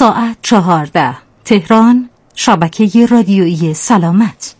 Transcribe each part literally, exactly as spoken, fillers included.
ساعت چهارده تهران، شبکه رادیویی سلامت.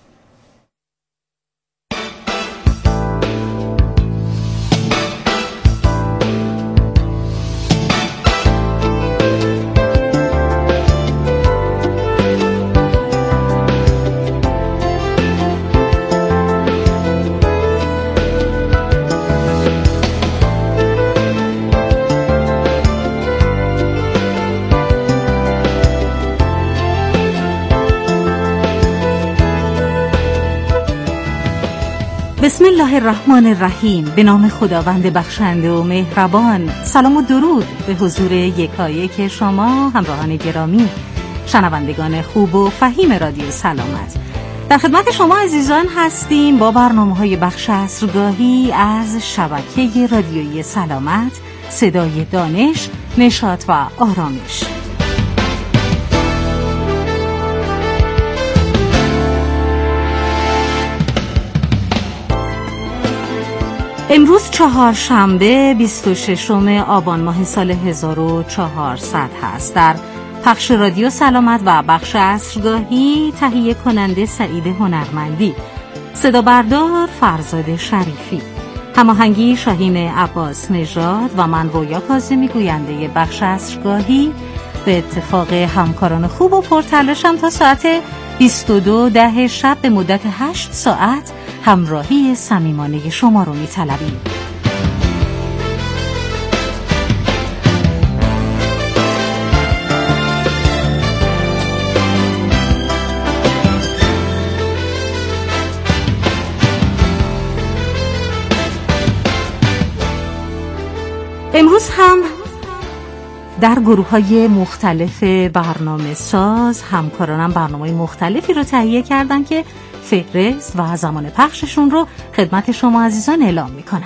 بسم الله الرحمن الرحیم. به نام خداوند بخشنده و مهربان. سلام و درود به حضور یکایک شما همراهان گرامی، شنوندگان خوب و فهیم رادیو سلامت. در خدمت شما عزیزان هستیم با برنامه‌های بخش عصرگاهی از شبکه رادیویی سلامت، صدای دانش، نشاط و آرامش. امروز چهارشنبه بیست و ششم آبان ماه سال هزار و چهارصد هست. در پخش رادیو سلامت و بخش عصرگاهی تهیه کننده سعید هنرمندی، صدا بردار فرزاد شریفی، هماهنگی شاهین عباس نژاد و من رویا کاظمی گوینده بخش عصرگاهی به اتفاق همکاران خوب و پرتلاشم تا ساعت بیست و دو ده شب به مدت هشت ساعت همراهی صمیمانه شما رو می‌طلبیم. امروز هم در گروه‌های مختلف برنامه ساز همکارانم برنامه‌های مختلفی رو تهیه کردن که فهرست و زمان پخششون رو خدمت شما عزیزان اعلام میکنم.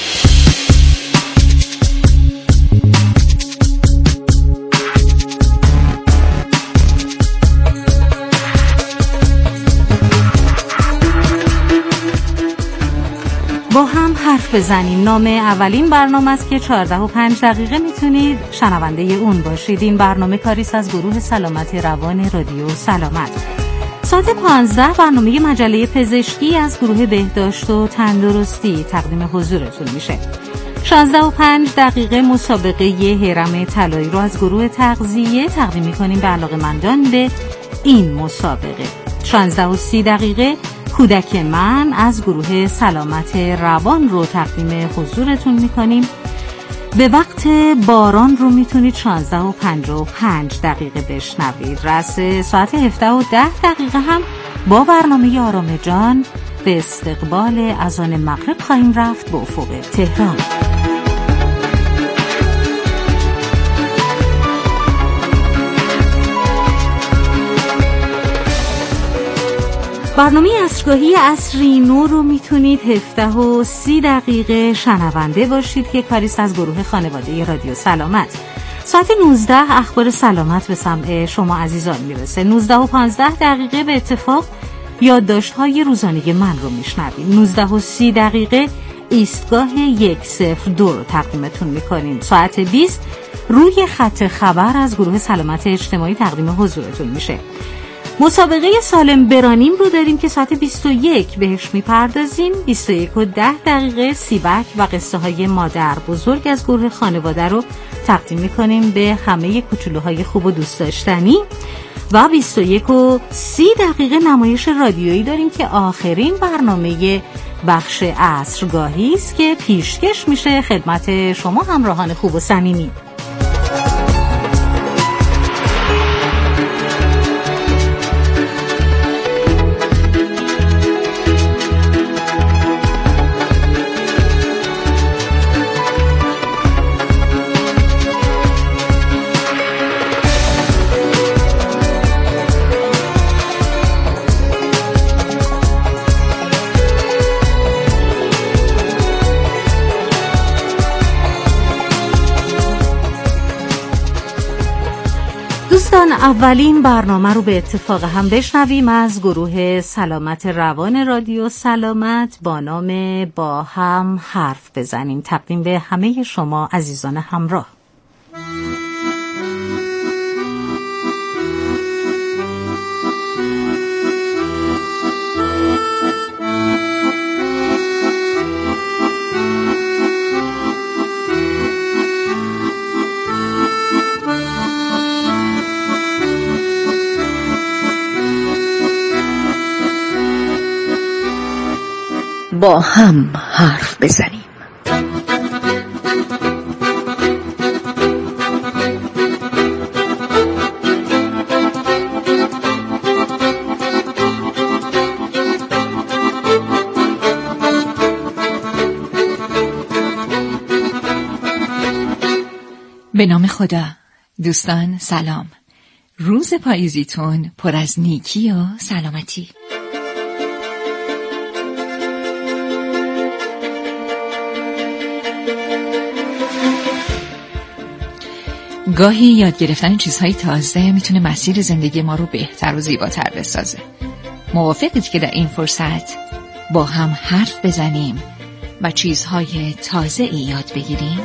با هم حرف بزنیم نام اولین برنامه است که چهارده و پنج دقیقه میتونید شنونده اون باشید. این برنامه کاریست از گروه سلامت روان رادیو سلامت. ساعت پانزده برنامه مجله پزشکی از گروه بهداشت و تندرستی تقدیم حضورتون میشه. شانزده و پنج دقیقه مسابقه هرم طلایی رو از گروه تغذیه تقدیم میکنیم به علاقه‌مندان به این مسابقه. شانزده و سی دقیقه کودک من از گروه سلامت روان رو تقدیم حضورتون میکنیم. به وقت باران رو میتونید شانزده و پنجاه و پنج دقیقه بشنوید. رأس ساعت هفده و ده دقیقه هم با برنامه آرام جان به استقبال اذان مغرب خواهیم رفت به افق تهران. برنامه عصرگاهی عصری نو رو میتونید هفده و سی دقیقه شنونده باشید که کاریست از گروه خانواده رادیو سلامت. ساعت نوزده اخبار سلامت به سمع شما عزیزان میرسه. نوزده و پانزده دقیقه به اتفاق یادداشت‌های روزانه من رو میشنویم. نوزده و سی دقیقه ایستگاه یک صفر دو رو تقدیمتون میکنیم. ساعت بیست روی خط خبر از گروه سلامت اجتماعی تقدیم حضورتون میشه. مسابقه سالم برانیم رو داریم که ساعت بیست و یک بهش میپردازیم. بیست و یک و ده دقیقه سیبک و قصه های مادر بزرگ از گروه خانواده رو تقدیم میکنیم به همه کوچولوهای خوب و دوست داشتنی. و بیست و یک و سی دقیقه نمایش رادیویی داریم که آخرین برنامه بخش عصرگاهی است که پیشکش میشه خدمت شما همراهان خوب و صمیمی. اولین برنامه رو به اتفاق هم بشنویم از گروه سلامت روان رادیو سلامت با نام با هم حرف بزنیم، تقدیم به همه شما عزیزان همراه. با هم حرف بزنیم. به نام خدا. دوستان سلام. روز پاییزیتون پر از نیکی و سلامتی. گاهی یاد گرفتن چیزهای تازه میتونه مسیر زندگی ما رو بهتر و زیباتر بسازه. موافقید که در این فرصت با هم حرف بزنیم و چیزهای تازه ای یاد بگیریم؟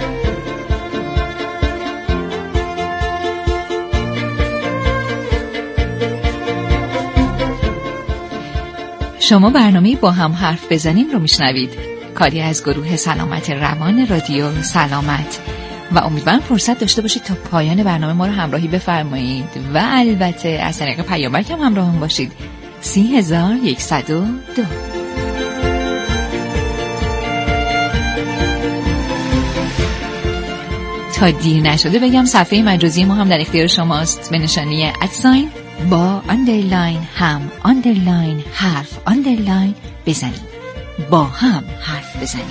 شما برنامه با هم حرف بزنیم رو میشنوید، کاری از گروه سلامت روان رادیو سلامت، و امیدوارم فرصت داشته باشید تا پایان برنامه ما رو همراهی بفرمایید و البته از طریق پیامک هم همراهمون باشید. سی هزار یکصد و دو. تا دیر نشده بگم صفحه مجازی ما هم در اختیار شماست به نشانی ادساین با اندرلاین هم اندرلاین حرف اندرلاین بزنید. با هم حرف بزنید.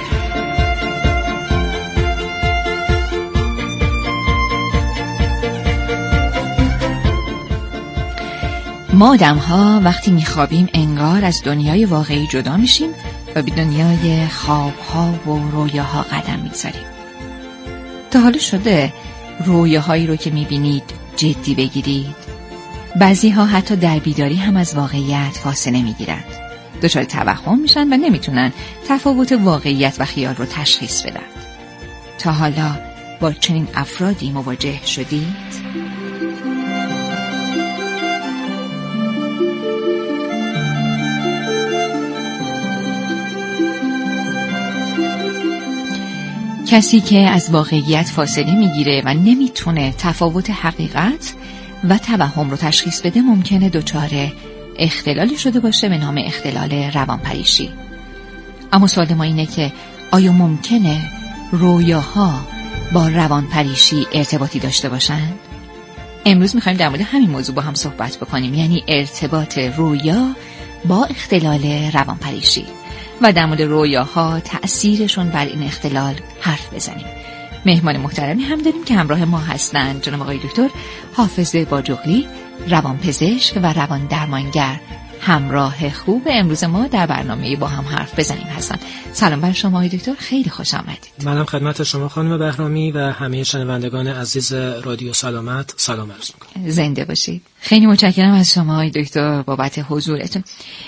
ما آدم ها وقتی میخوابیم انگار از دنیای واقعی جدا میشیم و به دنیای خواب ها و رویاها قدم میگذاریم. تا حالا شده رویاهایی رو که میبینید جدی بگیرید؟ بعضی ها حتی در بیداری هم از واقعیت فاصله میگیرند، دچار توهم میشن و نمیتونن تفاوت واقعیت و خیال رو تشخیص بدن. تا حالا با چنین افرادی مواجه شدید؟ کسی که از واقعیت فاصله میگیره و نمیتونه تفاوت حقیقت و توهم رو تشخیص بده ممکنه دچار اختلالی شده باشه به نام اختلال روانپریشی. اما سوال ما اینه که آیا ممکنه رویاها با روانپریشی ارتباطی داشته باشن؟ امروز میخوایم در مورد همین موضوع با هم صحبت بکنیم، یعنی ارتباط رویا با اختلال روانپریشی و در مورد رویاها تأثیرشون بر این اختلال حرف بزنیم. مهمان محترمی هم داریم که همراه ما هستند، جناب آقای دکتر حافظ باجوقلی، روانپزشک و روان درمانگر، همراه خوب امروز ما در برنامه با هم حرف بزنیم هستند. سلام بر شما آقای دکتر، خیلی خوش آمدید. منم خدمت شما خانم بهرامی و همه شنوندگان عزیز رادیو سلامت سلام عرض می‌کنم. زنده باشید. خیلی متشکرم از شما آقای دکتر بابت حضورتون.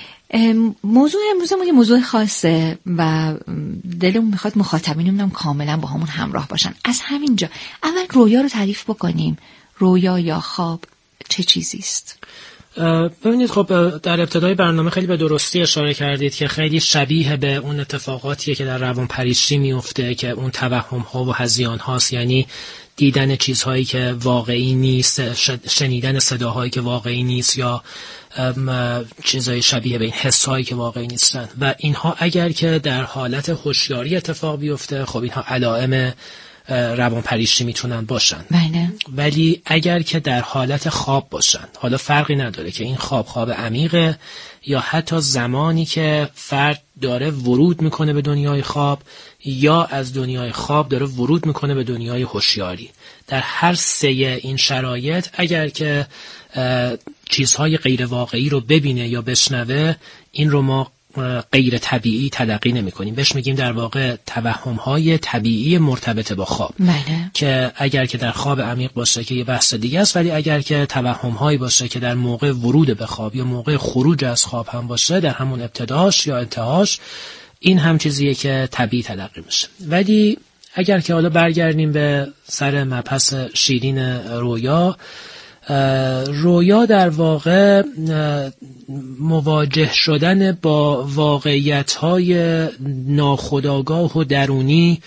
موضوع امروز ما یه موضوع خاصه و دلمون میخواد مخاطبینمون کاملا با همون همراه باشن. از همینجا اول رویا رو تعریف بکنیم. رویا یا خواب چه چیزی است؟ ببینید، خب در ابتدای برنامه خیلی به درستی اشاره کردید که خیلی شبیه به اون اتفاقاتیه که در روانپریشی میفته که اون توهم ها و هذیان هاست، یعنی دیدن چیزهایی که واقعی نیست، شنیدن صداهایی که واقعی نیست، یا چیزهای شبیه به این حسایی که واقعی نیستن. و اینها اگر که در حالت هوشیاری اتفاق بیفته، خب اینها علائم روانپریشی میتونن باشن. بله. ولی اگر که در حالت خواب باشن، حالا فرقی نداره که این خواب خواب عمیقه یا حتی زمانی که فرد داره ورود میکنه به دنیای خواب یا از دنیای خواب داره ورود میکنه به دنیای هوشیاری، در هر سه این شرایط اگر که چیزهای غیر واقعی رو ببینه یا بشنوه، این رو ما غیر طبیعی تلقی نمی کنیم. بهش میگیم در واقع توهم‌های طبیعی مرتبط با خواب. بله. که اگر که در خواب عمیق باشه که یه بحث دیگه است، ولی اگر که توهم‌هایی باشه که در موقع ورود به خواب یا موقع خروج از خواب هم باشه، در همون ابتداش یا انتهاش، این هم چیزیه که طبیعی تلقی میشه. ولی اگر که حالا برگردیم به سر مبحث شیرین رویا، رویا در واقع مواجه شدن با واقعیت‌های ناخودآگاه و درونی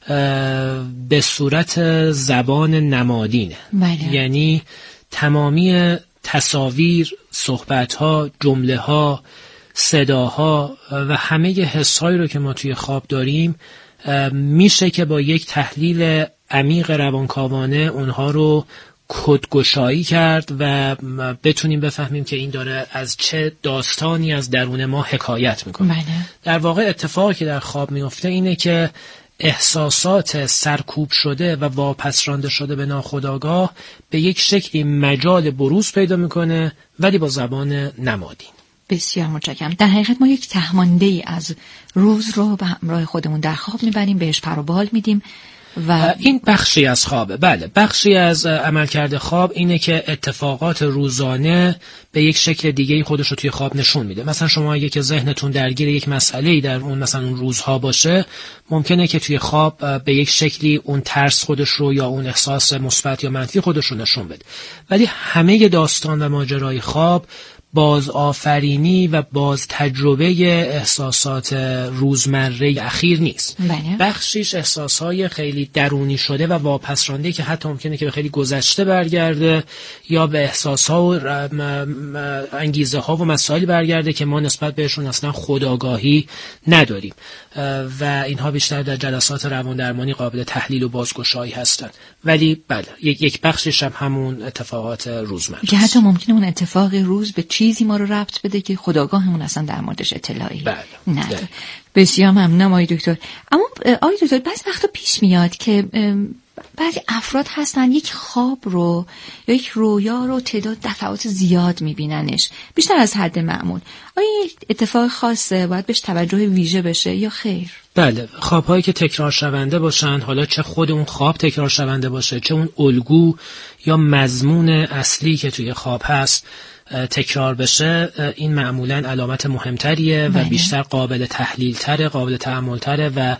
به صورت زبان نمادینه. بله. یعنی تمامی تصاویر، صحبت‌ها، جمله‌ها، صداها و همه حسایی رو که ما توی خواب داریم میشه که با یک تحلیل عمیق روانکاوانه اونها رو کدگشایی کرد و بتونیم بفهمیم که این داره از چه داستانی از درون ما حکایت میکنه. بله. در واقع اتفاقی که در خواب میفته اینه که احساسات سرکوب شده و واپس رانده شده به ناخودآگاه به یک شکلی مجال بروز پیدا میکنه، ولی با زبان نمادین. بسیار متشکرم. در حقیقت ما یک تهمانده ای از روز رو به همراه خودمون در خواب میبریم، بهش پر و بال میدیم و این بخشی از خوابه. بله، بخشی از عملکرد خواب اینه که اتفاقات روزانه به یک شکل دیگه خودش رو توی خواب نشون میده. مثلا شما اگه که ذهنتون درگیر یک مسئله‌ای در اون مثلا اون روزها باشه، ممکنه که توی خواب به یک شکلی اون ترس خودش رو یا اون احساس مثبت یا منفی خودش رو نشون بده. ولی همه داستان و ماجرای خواب باز آفرینی و باز تجربه احساسات روزمره اخیر نیست. بله. بخشیش احساسهای خیلی درونی شده و واپس رانده که حتی ممکنه که به خیلی گذشته برگرده یا به احساسها و انگیزه ها و مسائل برگرده که ما نسبت بهشون اصلا خودآگاهی نداریم و اینها بیشتر در جلسات روان درمانی قابل تحلیل و بازگشایی هستند. ولی بله، یک یک بخشش هم همون اتفاقات روزمره که حتی ممکنه اون اتفاق روز به چیزی ما رو ربط بده که خودآگاهمون اصلا در موردش اطلاعی بله. نداره. بسیار ممنونم آقای دکتر. اما آقای دکتر بعضی وقتا پیش میاد که بعضی افراد هستن یک خواب رو یا یک رویا رو تعداد دفعات زیاد میبیننش، بیشتر از حد معمول. آیا اتفاق خاصه باید بهش توجه ویژه بشه یا خیر؟ بله، خواب‌هایی که تکرار شونده باشن، حالا چه خود اون خواب تکرار شونده باشه، چه اون الگو یا مضمون اصلی که توی خواب هست تکرار بشه، این معمولاً علامت مهمتریه و بیشتر قابل تحلیل تره، قابل تأمل تره و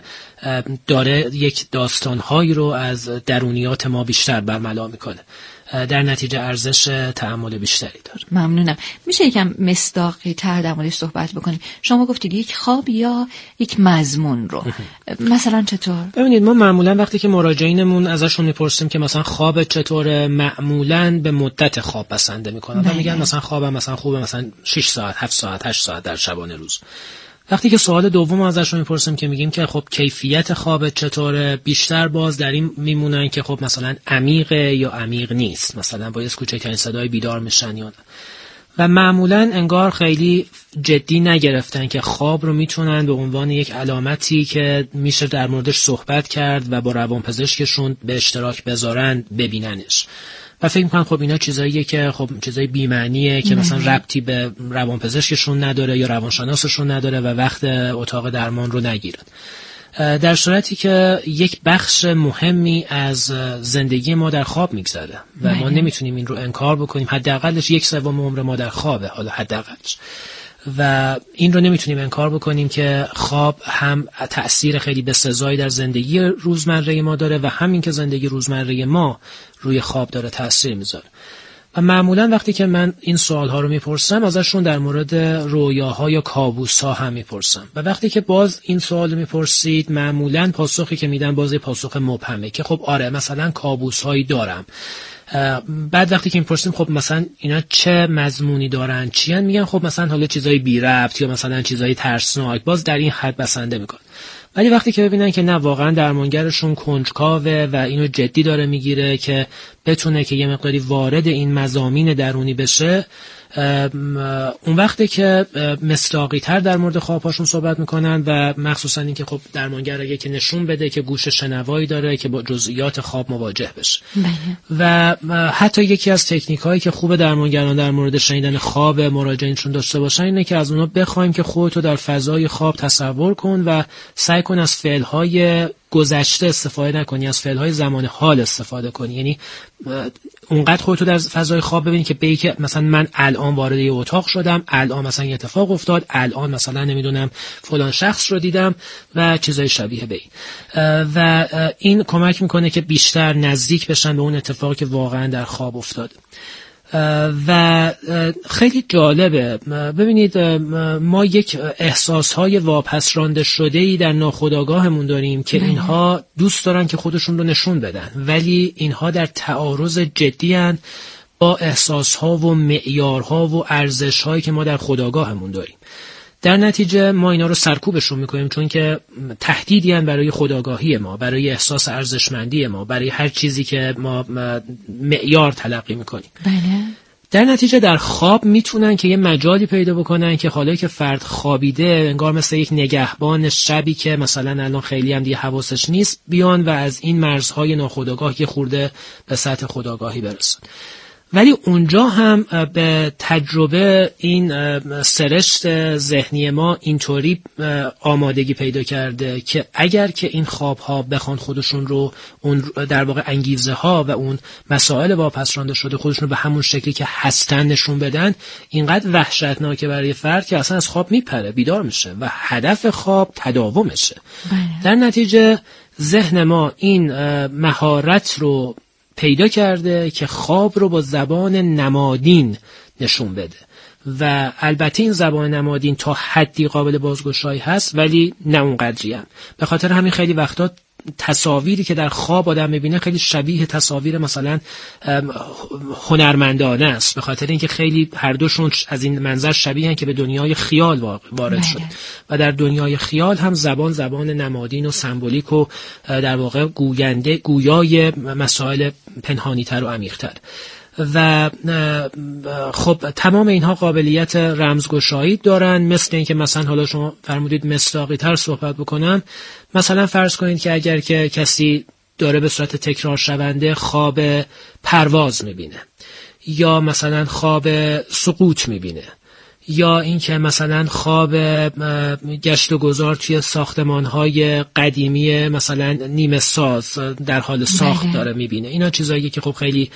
داره یک داستانهایی رو از درونیات ما بیشتر برملا میکنه. در نتیجه ارزش تأمل بیشتری داره. ممنونم. میشه یکم مصداقی تر در موردش صحبت بکنیم؟ شما گفتید یک خواب یا یک مضمون رو. مثلا چطور؟ ببینید، ما معمولا وقتی که مراجعینمون ازشون میپرسیم که مثلا خواب چطوره، معمولا به مدت خواب بسنده میکنن و میگن مثلا خوابم مثلا خوبه مثلا شش ساعت، هفت ساعت، هشت ساعت در شبانه روز. وقتی که سوال دوم ازشون میپرسیم که میگیم که خب کیفیت خواب چطوره، بیشتر باز در این میمونن که خب مثلا عمیقه یا عمیق نیست، مثلا با یه کوچکترین صدای بیدار میشن یا نه. و معمولا انگار خیلی جدی نگرفتن که خواب رو میتونن به عنوان یک علامتی که میشه در موردش صحبت کرد و با روانپزشکشون به اشتراک بذارن ببیننش. و فکر میکنم خب اینا چیزاییه که خب چیزای بی‌معنیه که مثلا ربطی به روانپزشکشون نداره یا روانشناسشون نداره و وقت اتاق درمان رو نگیرن. در صورتی که یک بخش مهمی از زندگی ما در خواب میگذره و ما نمیتونیم این رو انکار بکنیم. حداقلش یک سوم عمر ما در خوابه، حالا حداقلش، و این رو نمیتونیم انکار بکنیم که خواب هم تأثیر خیلی بسزایی در زندگی روزمره ما داره و همین که زندگی روزمره ما روی خواب داره تأثیر میذاره. و معمولا وقتی که من این سوالها رو میپرسم ازشون در مورد رویاها یا کابوسها هم میپرسم و وقتی که باز این سوال رو میپرسید معمولا پاسخی که میدن باز پاسخ مبهمه که خب آره مثلا کابوسهایی دارم. بعد وقتی که میپرسیم خب مثلا اینا چه مضمونی دارن، چی هن، میگن خب مثلا حالا چیزای بی ربط یا مثلا چیزای ترسناک، باز در این حد بسنده میکن. ولی وقتی که ببینن که نه واقعا درمانگرشون کنجکاوه و اینو جدی داره میگیره که بتونه که یه مقداری وارد این مضامین درونی بشه، اون وقته که مصداقی تر در مورد خوابهاشون صحبت میکنن و مخصوصا این که خب درمانگر اگه که نشون بده که گوش شنوایی داره که با جزئیات خواب مواجه بشه. و حتی یکی از تکنیک هایی که خوب درمانگران در مورد شنیدن خواب مراجعینشون داشته باشن اینه که از اونا بخوایم که خودتو در فضای خواب تصور کن و سعی کن از فعل‌های گذشته استفاده نکنی، از فعل‌های زمان حال استفاده کنی. یعنی اونقدر خودتو در فضای خواب ببینی که بگی که مثلا من الان وارد یه اتاق شدم، الان مثلا یه اتفاق افتاد، الان مثلا نمیدونم فلان شخص رو دیدم و چیزای شبیه به این. و این کمک میکنه که بیشتر نزدیک بشن به اون اتفاقی که واقعا در خواب افتاد. و خیلی جالبه، ببینید ما یک احساسهای واپس رانده شده‌ای در ناخودآگاهمون داریم که اینها دوست دارن که خودشون رو نشون بدن، ولی اینها در تعارض جدی هستند با احساسها و معیارها و ارزشهایی که ما در خودآگاهمون داریم. در نتیجه ما اینا رو سرکوبشون میکنیم، چون که تهدیدی هستند برای خودآگاهی ما، برای احساس ارزشمندی ما، برای هر چیزی که ما معیار تلقی میکنیم. بله. در نتیجه در خواب میتونن که یه مجالی پیدا بکنن که حالا که فرد خوابیده انگار مثل یک نگهبان شبی که مثلا الان خیلی هم دیگه حواسش نیست، بیان و از این مرزهای ناخودآگاه یه خورده به سطح خودآگاهی برسن. ولی اونجا هم به تجربه این سرشت ذهنی ما اینطوری آمادگی پیدا کرده که اگر که این خوابها بخوان خودشون رو اون در واقع انگیزه ها و اون مسائل واپس رانده شده خودشون رو به همون شکلی که هستن نشون بدن، اینقدر وحشتناکه برای فرد که اصلا از خواب میپره، بیدار میشه و هدف خواب تداومشه. در نتیجه ذهن ما این مهارت رو پیدا کرده که خواب رو با زبان نمادین نشون بده و البته این زبان نمادین تا حدی قابل بازگشایی هست ولی نه اونقدری هم. به خاطر همین خیلی وقتا تصاویری که در خواب آدم میبینه خیلی شبیه تصاویر مثلا هنرمندانه است، به خاطر اینکه خیلی هر دوشون از این منظر شبیه هن که به دنیای خیال وارد شد و در دنیای خیال هم زبان زبان نمادین و سمبولیک و در واقع گوینده گویای مسائل پنهانی‌تر و عمیق‌تر و خب تمام اینها قابلیت رمزگشایی دارن. مثل اینکه مثلا حالا شما فرمودید مصداقی تر صحبت بکنم، مثلا فرض کنید که اگر که کسی داره به صورت تکرار شونده خواب پرواز میبینه یا مثلا خواب سقوط میبینه یا اینکه مثلا خواب گشت و گذار توی ساختمان‌های قدیمی مثلا نیمه ساز در حال ساخت داره میبینه، اینا چیزایی که خب خیلی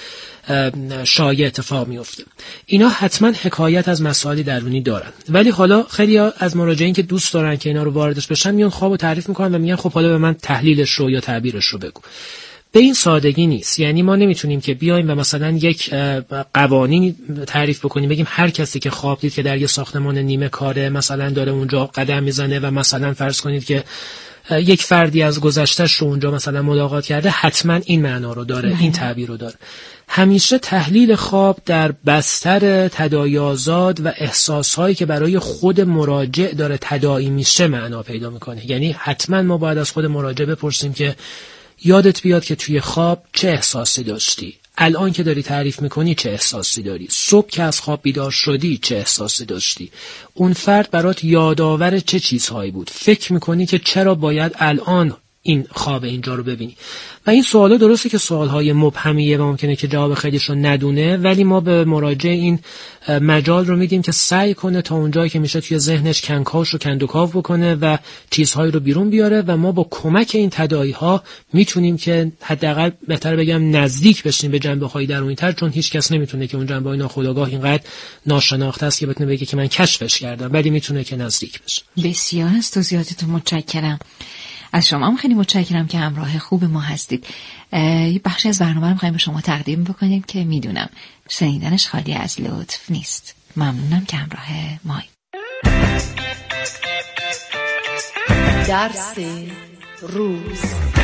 شایع اتفاق میفته. اینا حتما حکایت از مسائلی درونی دارن. ولی حالا خیلی از مراجعین که دوست دارن که اینا رو واردش بشن میان خوابو تعریف میکنن و میگن خب حالا به من تحلیلش رو یا تعبیرش رو بگو. به این سادگی نیست. یعنی ما نمیتونیم که بیایم و مثلا یک قوانینی تعریف بکنیم بگیم هر کسی که خواب دید که در یه ساختمان نیمه کاره مثلا داره اونجا قدم میزنه و مثلا فرض کنید که یک فردی از گذشته‌اش رو اونجا مثلا ملاقات کرده حتما این معنا رو داره، این تعبیر رو داره. همیشه تحلیل خواب در بستر تداعی‌آزاد و احساس‌هایی که برای خود مراجع داره تداعی میشه معنا پیدا میکنه. یعنی حتما ما باید از خود مراجع بپرسیم که یادت بیاد که توی خواب چه احساسی داشتی، الان که داری تعریف میکنی چه احساسی داری، صبح که از خواب بیدار شدی چه احساسی داشتی، اون فرد برات یادآور چه چیزهایی بود، فکر میکنی که چرا باید الان این خواب اینجا رو ببینی. و این سوالا درسته که سوالهای مبهمیه و ممکنه که جواب خیلیش رو ندونه، ولی ما به مراجع این مجال رو میدیم که سعی کنه تا اونجایی که میشه توی ذهنش کنکاش رو کندوکاو بکنه و چیزهایی رو بیرون بیاره و ما با کمک این تداعی‌ها میتونیم که حداقل بهتر بگم نزدیک بشیم به جنبه‌های درونی‌تر، چون هیچ کس نمیتونه که اون جنبه‌های ناخودآگاه اینقدر ناشناخته است که بتونه بگه که من کشفش کردم، ولی میتونه که نزدیک بشه. بسیار از توضیحاتتون متشکرم. از شما هم خیلی متشکرم که همراه خوب ما هستید. یه بخشی از برنامه رو می‌خوایم به شما تقدیم بکنیم که میدونم شنیدنش خالی از لطف نیست. ممنونم که همراه مایید. درس روز.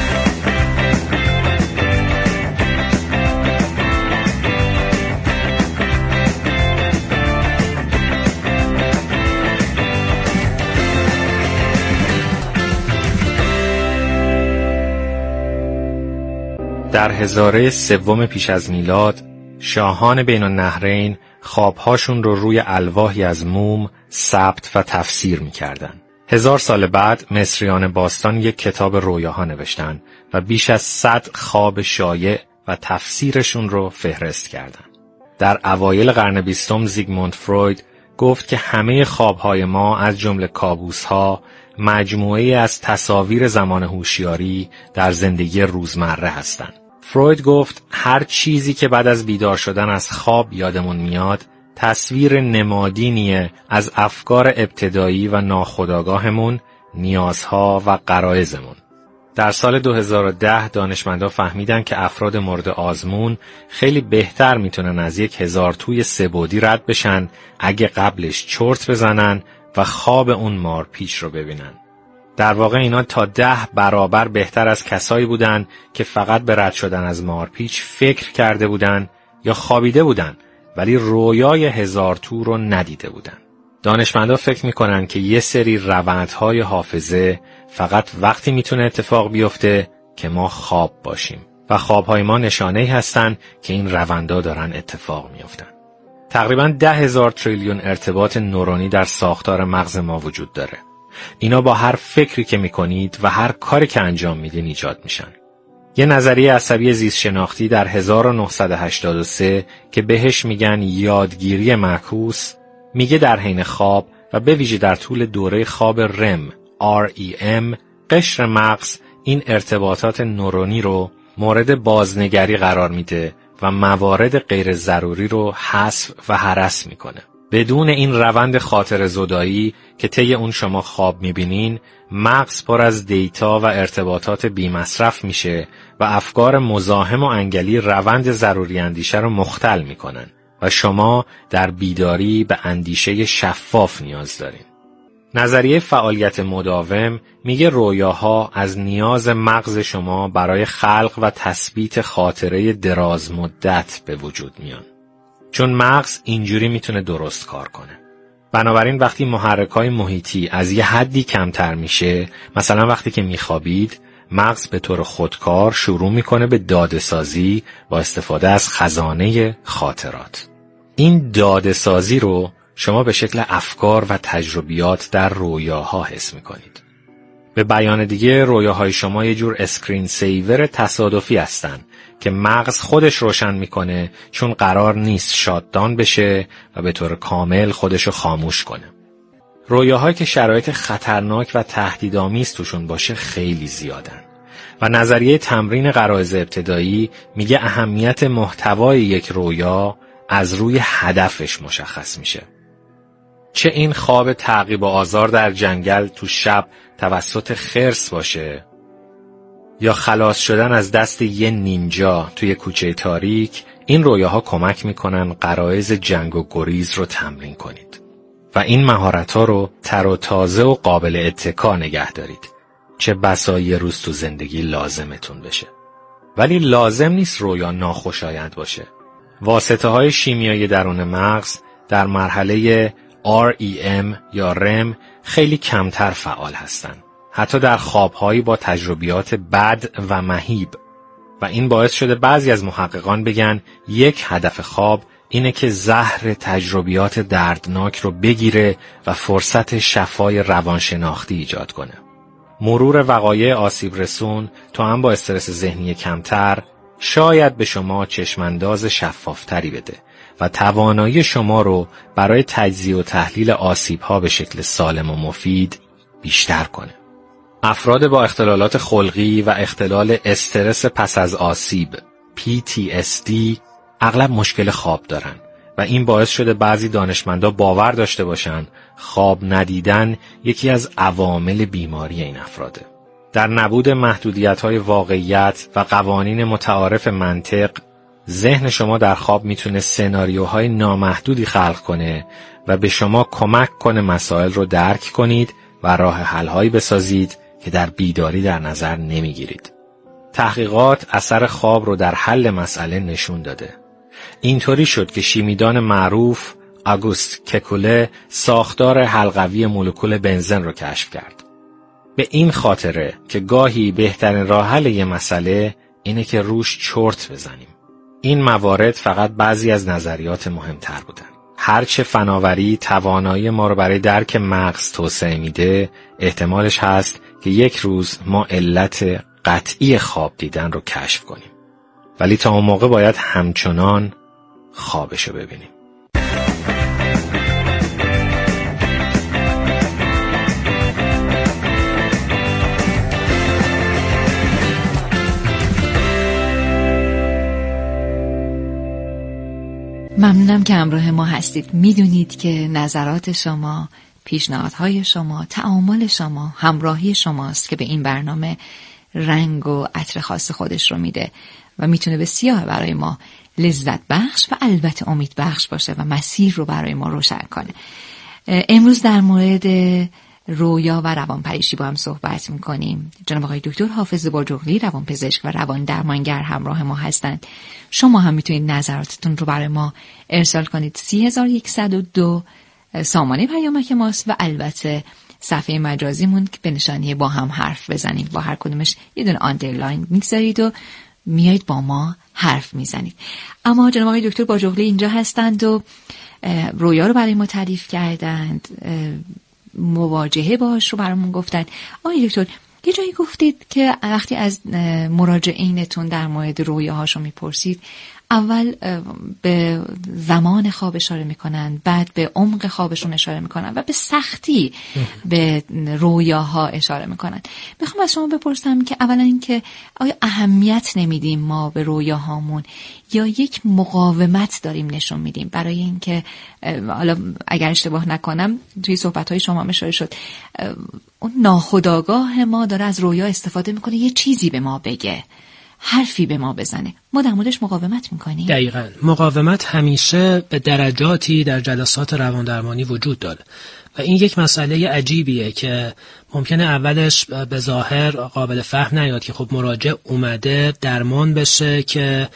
در هزاره سوم پیش از میلاد شاهان بین النهرین خوابهاشون رو روی الواحی از موم ثبت و تفسیر می‌کردن. هزار سال بعد مصریان باستان یک کتاب رویاها نوشتن و بیش از صد خواب شایع و تفسیرشون رو فهرست کردن. در اوایل قرن بیستم زیگموند فروید گفت که همه خوابهای ما از جمله کابوس‌ها مجموعه‌ای از تصاویر زمان هوشیاری در زندگی روزمره هستند. فروید گفت هر چیزی که بعد از بیدار شدن از خواب یادمون میاد تصویر نمادینیه از افکار ابتدایی و ناخودآگاهمون، نیازها و غرایزمون. در سال دو هزار و ده دانشمندا فهمیدن که افراد مورد آزمون خیلی بهتر میتونن از یک هزار توی سه‌بعدی رد بشن اگه قبلش چرت بزنن و خواب اون مارپیچ رو ببینن. در واقع اینا تا ده برابر بهتر از کسایی بودن که فقط به رد شدن از مارپیچ فکر کرده بودن یا خوابیده بودن ولی رویای هزار تو رو ندیده بودن. دانشمندا فکر میکنن که یه سری روندهای حافظه فقط وقتی میتونه اتفاق بیفته که ما خواب باشیم و خوابهای ما نشانه‌ای هستن که این روندها دارن اتفاق میافتن. تقریباً ده هزار تریلیون ارتباط نورونی در ساختار مغز ما وجود داره. اینا با هر فکری که میکنید و هر کاری که انجام میدین ایجاد میشن. یه نظریه عصبی زیست شناختی در هزار و نهصد و هشتاد و سه که بهش میگن یادگیری معکوس میگه در حین خواب و به ویژه در طول دوره خواب رم آر ای ام قشر مغز این ارتباطات نورونی رو مورد بازنگری قرار میده و موارد غیر ضروری رو حذف و هرس میکنه. بدون این روند خاطره زدایی که طی اون شما خواب میبینین، مغز پر از دیتا و ارتباطات بی‌مصرف میشه و افکار مزاحم و انگلی روند ضروری اندیشه رو مختل میکنن و شما در بیداری به اندیشه شفاف نیاز دارین. نظریه فعالیت مداوم میگه رویاها از نیاز مغز شما برای خلق و تثبیت خاطره دراز مدت به وجود میان. چون مغز اینجوری میتونه درست کار کنه. بنابراین وقتی محرک‌های محیطی از یه حدی کمتر میشه، مثلا وقتی که میخوابید، مغز به طور خودکار شروع میکنه به داده‌سازی با استفاده از خزانه خاطرات. این داده‌سازی رو شما به شکل افکار و تجربیات در رویاها حس میکنید. به بیان دیگه، رویاهای شما یه جور اسکرین سیور تصادفی هستن که مغز خودش روشن میکنه چون قرار نیست شاتدان بشه و به طور کامل خودشو خاموش کنه. رویاهایی که شرایط خطرناک و تهدیدآمیز توشون باشه خیلی زیادن و نظریه تمرین غرایز ابتدایی میگه اهمیت محتوای یک رویا از روی هدفش مشخص میشه. چه این خواب تعقیب و آزار در جنگل تو شب توسط خرس باشه یا خلاص شدن از دست یه نینجا توی کوچه تاریک، این رویاها کمک میکنن غرایز جنگ و گریز رو تمرین کنید و این مهارت‌ها رو تر و تازه و قابل اتکا نگه دارید. چه بسا یه روز تو زندگی لازمتون بشه. ولی لازم نیست رویا ناخوشایند باشه. واسطه های شیمیایی درون مغز در مرحله آر ای ام یا رم خیلی کمتر فعال هستن، حتی در خوابهایی با تجربیات بد و مهیب، و این باعث شده بعضی از محققان بگن یک هدف خواب اینه که زهر تجربیات دردناک رو بگیره و فرصت شفای روانشناختی ایجاد کنه. مرور وقایع آسیب رسون تو هم با استرس ذهنی کمتر شاید به شما چشمانداز شفافتری بده و توانایی شما رو برای تجزیه و تحلیل آسیب‌ها به شکل سالم و مفید بیشتر کنه. افراد با اختلالات خلقی و اختلال استرس پس از آسیب پی تی اس دی اغلب مشکل خواب دارن و این باعث شده بعضی دانشمندا باور داشته باشن خواب ندیدن یکی از عوامل بیماری این افراده. در نبود محدودیت‌های واقعیت و قوانین متعارف منطق، ذهن شما در خواب میتونه سناریوهای نامحدودی خلق کنه و به شما کمک کنه مسائل رو درک کنید و راه حل‌هایی بسازید که در بیداری در نظر نمیگیرید. تحقیقات اثر خواب رو در حل مسئله نشون داده. اینطوری شد که شیمیدان معروف آگوست ککوله ساختار حلقوی مولکول بنزن رو کشف کرد. به این خاطره که گاهی بهترین راه حل یه مسئله اینه که روش چرت بزنیم. این موارد فقط بعضی از نظریات مهمتر بودن. هرچه فناوری توانایی ما رو برای درک مغز توسعه میده، احتمالش هست که یک روز ما علت قطعی خواب دیدن رو کشف کنیم. ولی تا اون موقع باید همچنان خوابشو ببینیم. ممنونم که همراه ما هستید. میدونید که نظرات شما، پیشنهادهای شما، تعامل شما، همراهی شماست که به این برنامه رنگ و عطر خاص خودش رو میده و میتونه بسیار برای ما لذت بخش و البته امید بخش باشه و مسیر رو برای ما روشن کنه. امروز در مورد رویا و روانپریشی با هم صحبت میکنیم. جناب آقای دکتر حافظ بازرگلی، روانپزشک و روان درمانگر همراه ما هستند. شما هم میتونید نظراتتون رو برای ما ارسال کنید. سی هزار و یکصد و دو سامانه پیامک ماست و البته صفحه مجازیمون که به نشانی با هم حرف بزنیم، با هر کدومش یه دونه آندرلاین میگذارید و میایید با ما حرف میزنید. اما جناب آقای دکتر باجوقلی اینجا هستند و رویا رو برای ما تعریف کردند، مواجهه باش رو برامون گفتند. آقای دکتر یه جایی گفتید که وقتی از مراجعینتون در مورد رویاهاشو میپرسید، اول به زمان خواب اشاره میکنن، بعد به عمق خوابشون اشاره میکنن و به سختی به رویاها اشاره میکنن. میخوام از شما بپرسم که اولا اینکه آیا اهمیت نمیدیم ما به رویاهامون یا یک مقاومت داریم نشون میدیم برای اینکه، حالا اگر اشتباه نکنم توی صحبت‌های شما هم اشاره شد، اون ناخودآگاه ما داره از رویا استفاده میکنه یه چیزی به ما بگه، حرفی به ما بزنه، ما در موردش مقاومت میکنیم؟ دقیقاً. مقاومت همیشه به درجاتی در جلسات رواندرمانی وجود داره و این یک مسئله عجیبیه که ممکنه اولش به ظاهر قابل فهم نیاد که خب مراجع اومده درمان بشه که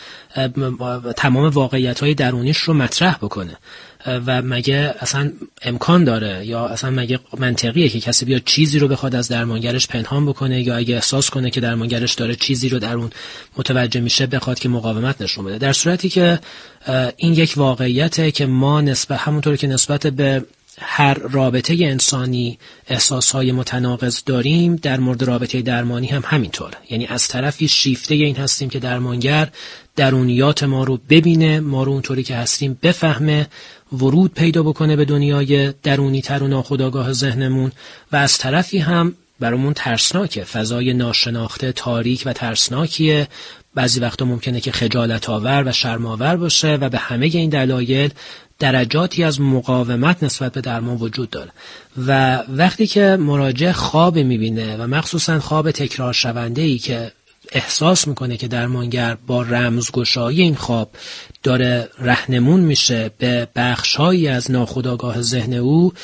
تمام واقعیت‌های درونیش رو مطرح بکنه و مگه اصلا امکان داره یا اصلا مگه منطقیه که کسی بیاد چیزی رو بخواد از درمانگرش پنهان بکنه یا اگه احساس کنه که درمانگرش داره چیزی رو در اون متوجه میشه بخواد که مقاومت نشون بده، در صورتی که این یک واقعیته که ما نسبت همونطور که نسبت به هر رابطه انسانی احساسهای متناقض داریم، در مورد رابطه درمانی هم همینطور. یعنی از طرفی شیفته این هستیم که درمانگر درونیات ما رو ببینه، ما رو اونطوری که هستیم بفهمه، ورود پیدا بکنه به دنیای درونی تر و ناخودآگاه ذهنمون، و از طرفی هم برامون ترسناکه، فضای ناشناخته تاریک و ترسناکیه، بعضی وقتا ممکنه که خجالت آور و شرم آور باشه و به همه این دلایل درجاتی از مقاومت نسبت به درمان وجود داره. و وقتی که مراجع خواب میبینه و مخصوصا خواب تکرار شونده‌ای که احساس میکنه که درمانگر با رمزگشایی این خواب داره رهنمون میشه به بخشهایی از ناخودآگاه ذهن او،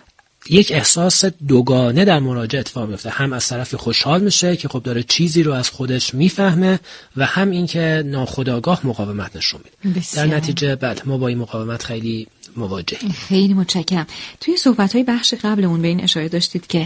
یک احساس دوگانه در مراجع اتفاق میفته. هم از طرفی خوشحال میشه که خب داره چیزی رو از خودش میفهمه و هم اینکه ناخودآگاه مقاومت نشون میده. در نتیجه بله ما با این مقاومت خیلی مواجهیم. خیلی متشکرم. توی صحبت‌های بخش قبلمون به این اشاره داشتید که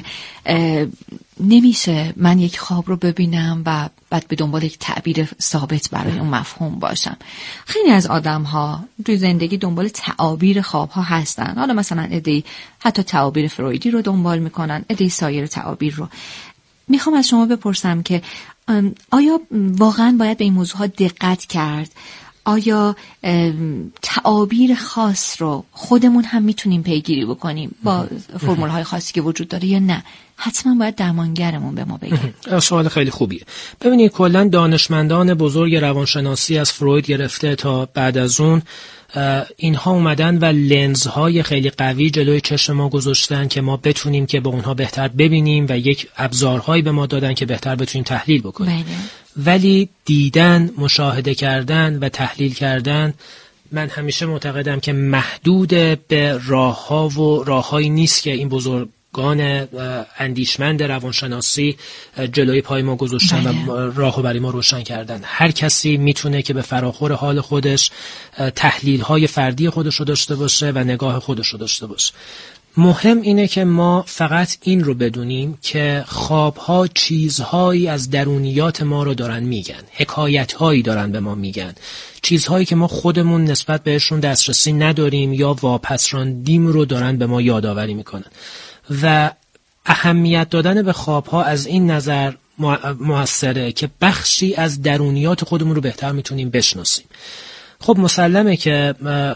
نمیشه من یک خواب رو ببینم و بعد به دنبال یک تعبیر ثابت برای اون مفهوم باشم. خیلی از آدم‌ها توی زندگی دنبال تعابیر خواب‌ها هستن. حالا مثلا عده‌ای حتی تعابیر فرویدی رو دنبال میکنن، عده‌ای سایر تعابیر رو. میخوام از شما بپرسم که آیا واقعا باید به این موضوعها دقت کرد؟ آیا تعابیر خاص رو خودمون هم میتونیم پیگیری بکنیم با فرمول‌های خاصی که وجود داره یا نه حتما باید درمانگرمون به ما بگه؟ سوال خیلی خوبیه. ببینید کلا دانشمندان بزرگ روانشناسی از فروید گرفته تا بعد از اون اینها اومدن و لنزهای خیلی قوی جلوی چشم ما گذاشتن که ما بتونیم که با اونها بهتر ببینیم و یک ابزارهایی به ما دادن که بهتر بتونیم تحلیل بکنیم. بله. ولی دیدن، مشاهده کردن و تحلیل کردن من همیشه معتقدم که محدود به راه‌ها و راه‌هایی نیست که این بزرگ گان اندیشمند روانشناسی جلوی پای ما گذاشتن بله. و راهو برای ما روشن کردن. هر کسی میتونه که به فراخور حال خودش تحلیل‌های فردی خودش رو داشته باشه و نگاه خودش رو داشته باشه. مهم اینه که ما فقط این رو بدونیم که خوابها چیزهایی از درونیات ما رو دارن میگن، حکایتهایی دارن به ما میگن، چیزهایی که ما خودمون نسبت بهشون دسترسی نداریم یا واپس راندیم رو دارن به ما یادآوری میکنن. و اهمیت دادن به خوابها از این نظر موثره که بخشی از درونیات خودمون رو بهتر میتونیم بشناسیم. خب مسلمه که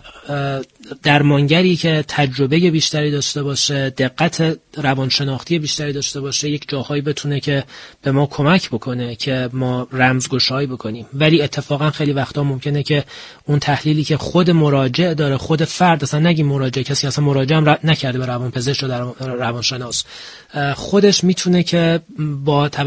درمانگری که تجربه بیشتری داشته باشه، دقت روانشناختی بیشتری داشته باشه، یک جاهایی بتونه که به ما کمک بکنه که ما رمزگشایی بکنیم. ولی اتفاقا خیلی وقتا ممکنه که اون تحلیلی که خود مراجع داره، خود فرد، اصلا نگیم مراجع، کسی اصلا مراجعه هم نکرده به روانپزشک و روانشناس، خودش میتونه که با